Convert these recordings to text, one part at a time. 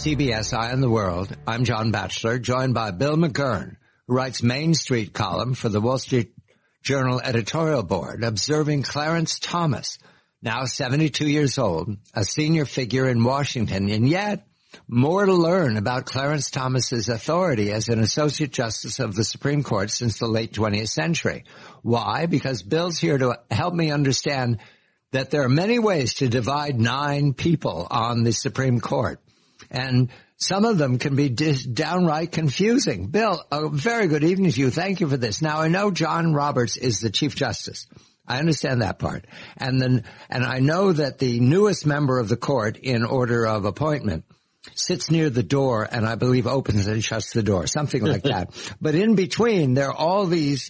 CBS Eye on the World. I'm John Batchelor, joined by Bill McGurn, who writes Main Street column for the Wall Street Journal editorial board, observing Clarence Thomas, now 72 years old, a senior figure in Washington, and yet more to learn about Clarence Thomas's authority as an Associate Justice of the Supreme Court since the late 20th century. Why? Because Bill's here to help me understand that there are many ways to divide 9 people on the Supreme Court. And some of them can be downright confusing. Bill, a very good evening to you. Thank you for this. Now, I know John Roberts is the Chief Justice. I understand that part. And I know that the newest member of the court in order of appointment sits near the door and I believe opens and shuts the door, something like that. But in between, there are all these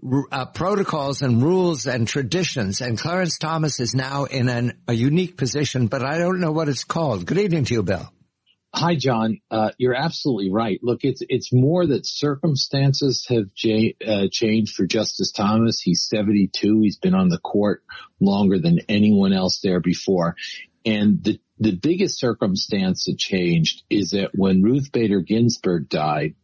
protocols and rules and traditions, and Clarence Thomas is now in a unique position, but I don't know what it's called. Good evening to you, Bill. Hi, John. You're absolutely right. Look, it's more that circumstances have changed for Justice Thomas. He's 72. He's been on the court longer than anyone else there before. And the biggest circumstance that changed is that when Ruth Bader Ginsburg died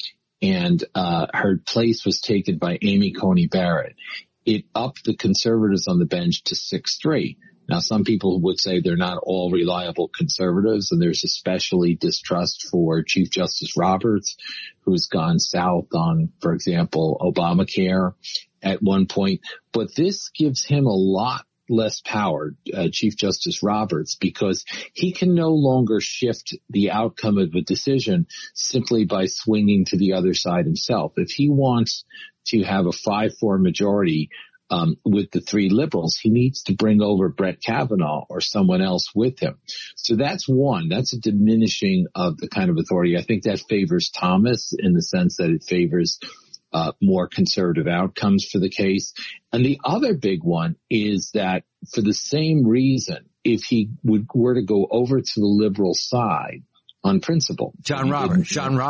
and her place was taken by Amy Coney Barrett, it upped the conservatives on the bench to 6-3. Now, some people would say they're not all reliable conservatives, and there's especially distrust for Chief Justice Roberts, who's gone south on, for example, Obamacare at one point. But this gives him a lot less power, Chief Justice Roberts, because he can no longer shift the outcome of a decision simply by swinging to the other side himself. If he wants to have a 5-4 majority with the 3 liberals, he needs to bring over Brett Kavanaugh or someone else with him. So that's one. That's a diminishing of the kind of authority. I think that favors Thomas in the sense that it favors more conservative outcomes for the case. And the other big one is that for the same reason, if he were to go over to the liberal side on principle, John Roberts,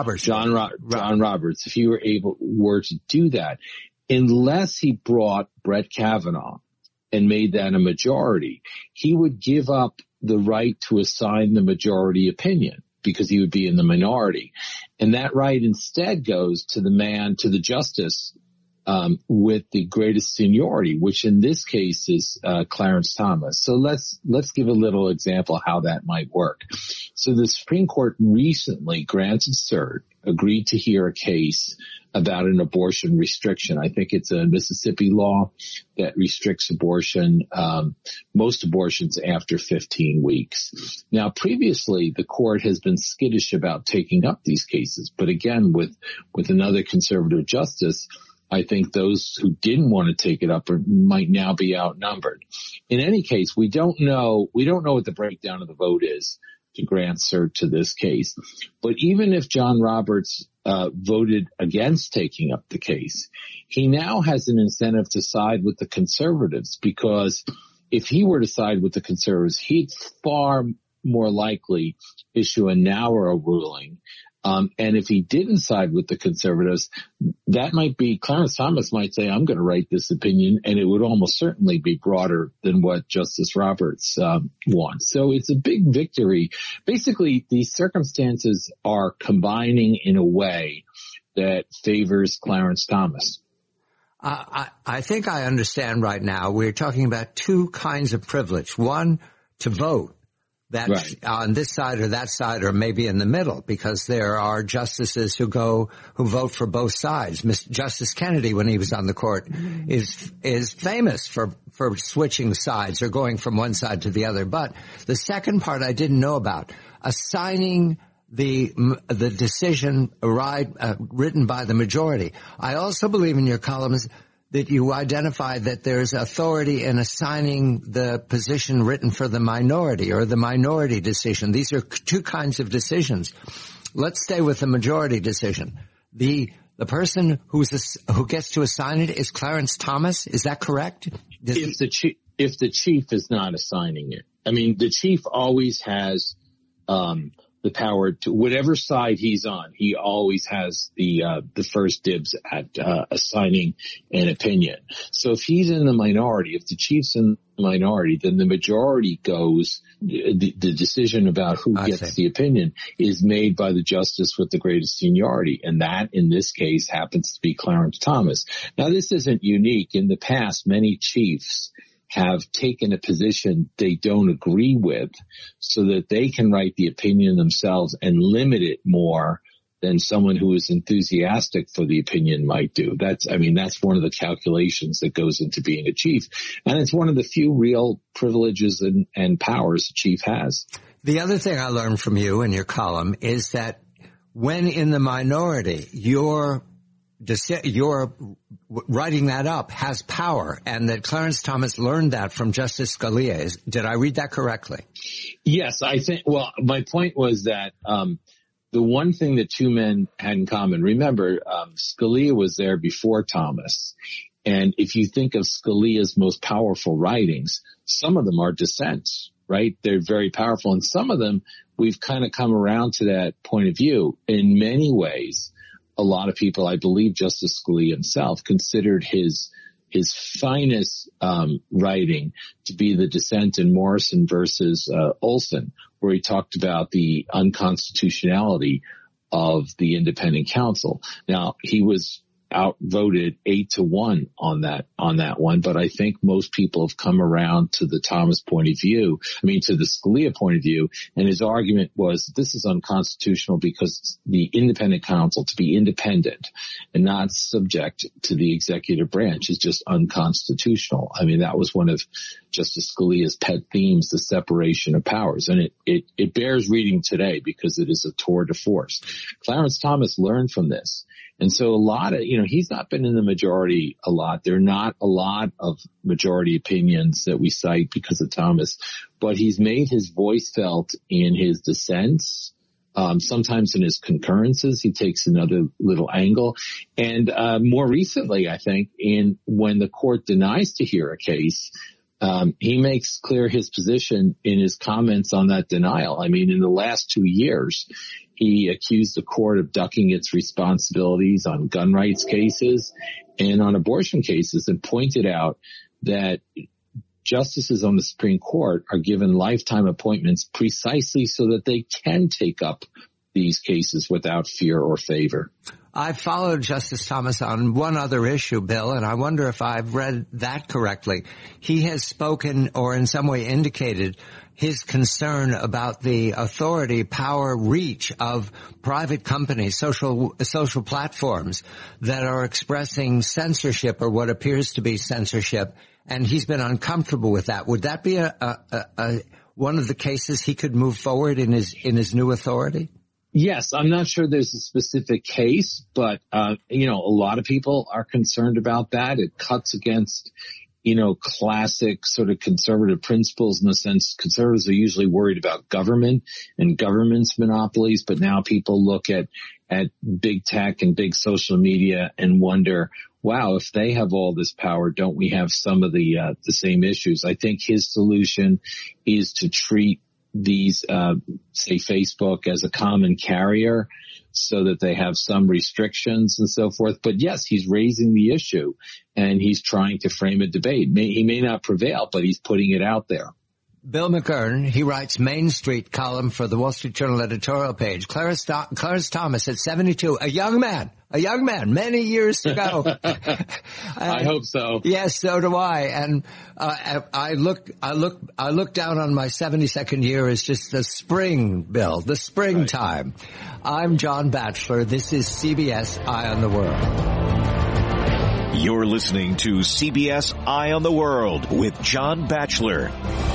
if he were to do that, unless he brought Brett Kavanaugh and made that a majority, he would give up the right to assign the majority opinion because he would be in the minority. And that right instead goes to the justice with the greatest seniority, which in this case is Clarence Thomas. So let's give a little example how that might work. So the Supreme Court recently granted cert, agreed to hear a case about an abortion restriction. I think it's a Mississippi law that restricts abortion, most abortions after 15 weeks. Now, previously, the court has been skittish about taking up these cases. But again, with another conservative justice, I think those who didn't want to take it up might now be outnumbered. In any case, we don't know what the breakdown of the vote is to grant cert to this case. But even if John Roberts voted against taking up the case, he now has an incentive to side with the conservatives, because if he were to side with the conservatives, he'd far more likely issue a narrow ruling. And if he didn't side with the conservatives, that might be, Clarence Thomas might say, I'm going to write this opinion, and it would almost certainly be broader than what Justice Roberts wants. So it's a big victory. Basically, these circumstances are combining in a way that favors Clarence Thomas. I think I understand right now. We're talking about 2 kinds of privilege. One, to vote. That's right, on this side or that side, or maybe in the middle, because there are justices who vote for both sides. Justice Kennedy, when he was on the court, is famous for switching sides or going from one side to the other. But the second part I didn't know about, assigning the decision written by the majority. I also believe in your columns that you identify that there's authority in assigning the position written for the minority, or the minority decision. These are 2 kinds of decisions. Let's stay with the majority decision. The person who gets to assign it is Clarence Thomas. Is that correct? If the chief is not assigning it. I mean, the chief always has the the power to whatever side he's on. He always has the first dibs at assigning an opinion. So if he's in the minority, if the chief's in the minority, then the majority goes. The decision about who gets the opinion is made by the justice with the greatest seniority, and that in this case happens to be Clarence Thomas. Now, this isn't unique. In the past, many chiefs have taken a position they don't agree with so that they can write the opinion themselves and limit it more than someone who is enthusiastic for the opinion might do. That's one of the calculations that goes into being a chief. And it's one of the few real privileges and powers a chief has. The other thing I learned from you in your column is that when in the minority, your writing that up has power, and that Clarence Thomas learned that from Justice Scalia. Did I read that correctly? Yes, I think, well, my point was that, the one thing that two men had in common, remember, Scalia was there before Thomas. And if you think of Scalia's most powerful writings, some of them are dissents, right? They're very powerful. And some of them, we've kind of come around to that point of view. In many ways, a lot of people, I believe Justice Scalia himself, considered his finest writing to be the dissent in Morrison versus Olson, where he talked about the unconstitutionality of the independent counsel. Now, he was outvoted 8-1 on that one, but I think most people have come around to the Thomas point of view, to the Scalia point of view, and his argument was this is unconstitutional because the independent counsel, to be independent and not subject to the executive branch, is just unconstitutional. That was one of Justice Scalia's pet themes, the separation of powers, and it bears reading today because it is a tour de force. Clarence Thomas learned from this. And so a lot of, he's not been in the majority a lot. There are not a lot of majority opinions that we cite because of Thomas, but he's made his voice felt in his dissents. Sometimes in his concurrences, he takes another little angle. And, more recently, I think, when the court denies to hear a case, he makes clear his position in his comments on that denial. In the last 2 years, he accused the court of ducking its responsibilities on gun rights cases and on abortion cases, and pointed out that justices on the Supreme Court are given lifetime appointments precisely so that they can take up these cases without fear or favor. I followed Justice Thomas on one other issue, Bill, and I wonder if I've read that correctly. He has spoken or in some way indicated his concern about the authority, power, reach of private companies, social platforms that are expressing censorship or what appears to be censorship, and he's been uncomfortable with that. Would that be one of the cases he could move forward in his new authority? Yes, I'm not sure there's a specific case, but, a lot of people are concerned about that. It cuts against, classic sort of conservative principles, in the sense conservatives are usually worried about government and government's monopolies, but now people look at big tech and big social media and wonder, wow, if they have all this power, don't we have some of the same issues? I think his solution is to treat these, say Facebook, as a common carrier so that they have some restrictions and so forth. But yes, he's raising the issue and he's trying to frame a debate. He may not prevail, but he's putting it out there. Bill McKern, he writes Main Street column for the Wall Street Journal editorial page. Clarence Thomas at 72, a young man, many years to go. I hope so. Yes, so do I. And I look down on my 72nd year as just the spring, Bill, the springtime. Right. I'm John Batchelor. This is CBS Eye on the World. You're listening to CBS Eye on the World with John Batchelor.